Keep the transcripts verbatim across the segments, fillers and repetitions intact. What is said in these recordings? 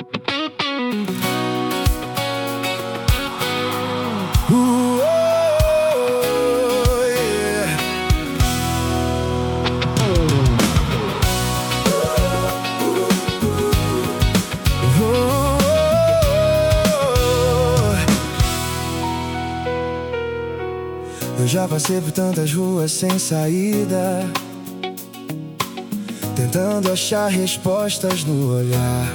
Uh, oh, yeah. Uh, oh. Eu já passei por tantas ruas sem saída, tentando achar respostas no olhar.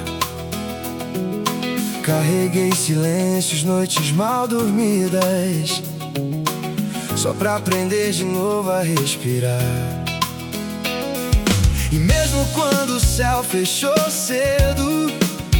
Carreguei silêncios, noites mal dormidas, só pra aprender de novo a respirar. E mesmo quando o céu fechou cedo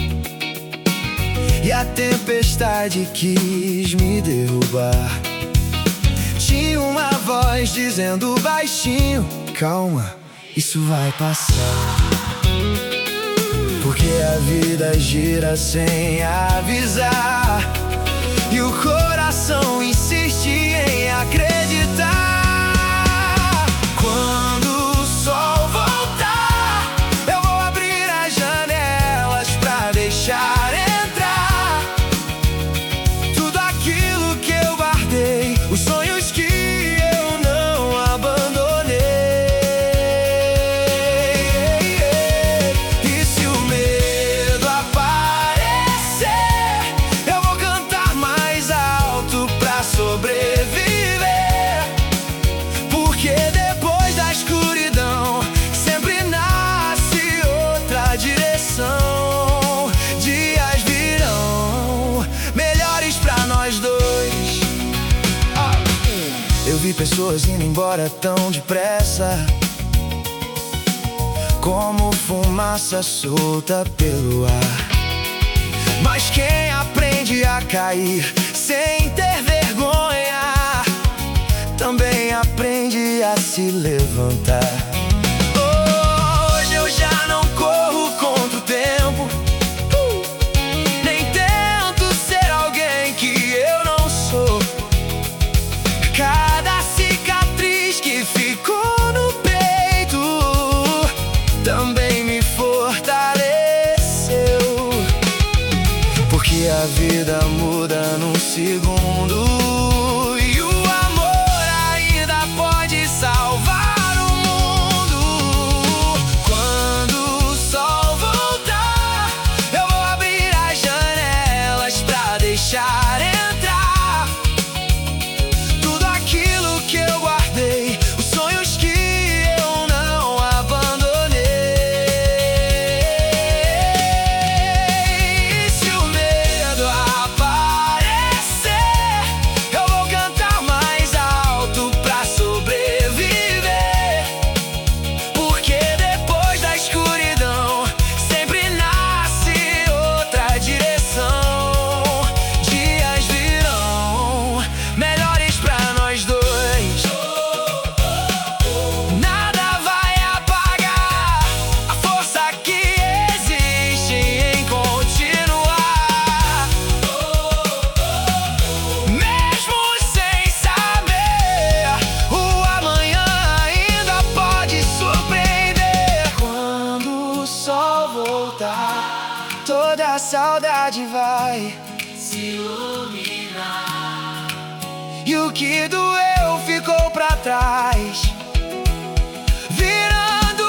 e a tempestade quis me derrubar, tinha uma voz dizendo baixinho: calma, isso vai passar. Porque a vida gira sem avisar, e o coração insiste em acreditar. Quando o sol voltar, eu vou abrir as janelas pra deixar entrar tudo aquilo que eu guardei, os sonhos que eu não abandonei. E se o medo aparecer, eu vou cantar mais alto pra sobreviver. Porque depois da escuridão sempre nasce outra direção. Dias virão melhores pra nós dois. Eu vi pessoas indo embora tão depressa, como fumaça solta pelo ar. Mas quem aprende a cair sem ter vergonha, também aprende a se levantar. Hoje eu já não corro contra o tempo, nem tento ser alguém que eu não sou. Cada cicatriz que ficou no peito também me fortaleceu. Porque a vida muda num segundo, e o amor ainda pode salvar o mundo. Quando o sol voltar, eu vou abrir as janelas pra deixar entrar tudo aquilo que eu guardei, os sonhos que eu não abandonei. E se o medo aparecer, eu vou cantar mais alto pra sobreviver. Porque depois da escuridão sempre nasce outra direção. Dias virão melhores pra nós dois. Nada vai apagar a força que existe em continuar. Mesmo sem saber, o amanhã ainda pode surpreender. Quando o sol voltar, toda a saudade vai se iluminar, e o que doeu ficou pra trás, virando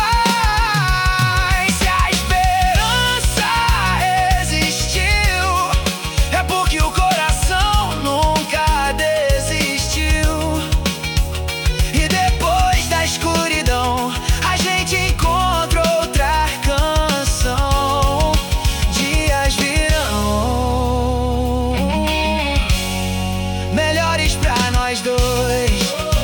paz. Se a esperança existiu, é porque o coração nunca desistiu. E depois da escuridão a gente encontra outra canção. Dias virão melhores pra nós dois.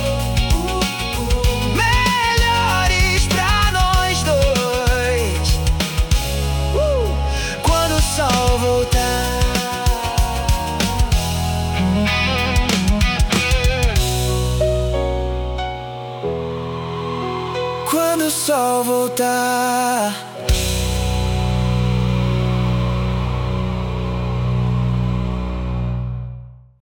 Melhores pra nós dois. Uh! Quando o sol voltar. Quando o sol voltar.